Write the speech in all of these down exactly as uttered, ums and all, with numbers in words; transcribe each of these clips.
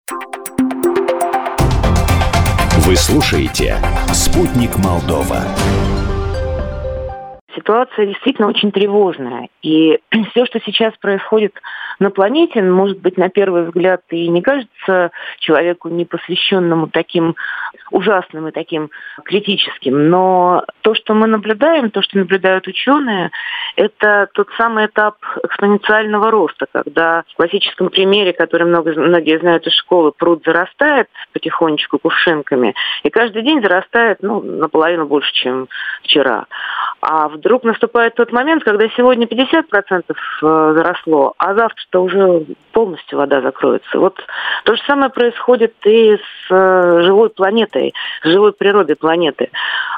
Вы слушаете «Спутник Молдова». Ситуация действительно очень тревожная. И все, что сейчас происходит на планете, может быть, на первый взгляд и не кажется человеку, не посвященному таким ужасным и таким критическим. Но то, что мы наблюдаем, то, что наблюдают ученые, это тот самый этап экспоненциального роста, когда в классическом примере, который много, многие знают из школы, пруд зарастает потихонечку кувшинками, и каждый день зарастает ну, наполовину больше, чем вчера. А вдруг наступает тот момент, когда сегодня пятьдесят процентов заросло, а завтра-то уже полностью вода закроется. Вот то же самое происходит и с живой планетой, с живой природой планеты.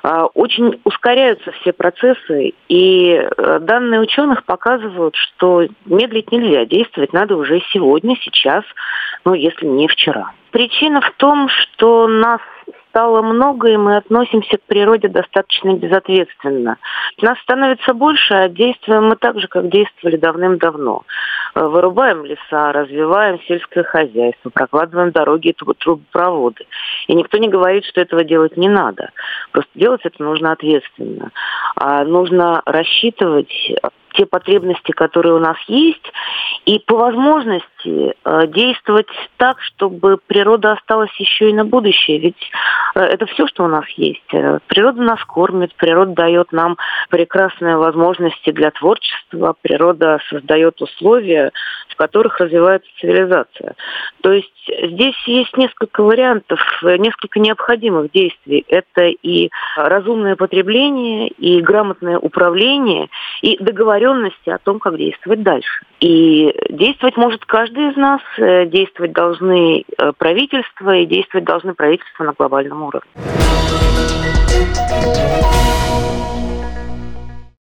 Очень ускоряются все процессы, и данные ученых показывают, что медлить нельзя, действовать надо уже сегодня, сейчас, ну, если не вчера. Причина в том, что нас стало много, и мы относимся к природе достаточно безответственно. Нас становится больше, а действуем мы так же, как действовали давным-давно. Вырубаем леса, развиваем сельское хозяйство, прокладываем дороги и трубопроводы. И никто не говорит, что этого делать не надо. Просто делать это нужно ответственно. А нужно рассчитывать те потребности, которые у нас есть, и по возможности э, действовать так, чтобы природа осталась еще и на будущее. Ведь э, это все, что у нас есть. Природа нас кормит, природа дает нам прекрасные возможности для творчества, природа создает условия, в которых развивается цивилизация. То есть здесь есть несколько вариантов, несколько необходимых действий. Это и разумное потребление, и грамотное управление, и договоренность о том, как действовать дальше. И действовать может каждый из нас, действовать должны правительства, и действовать должны правительства на глобальном уровне.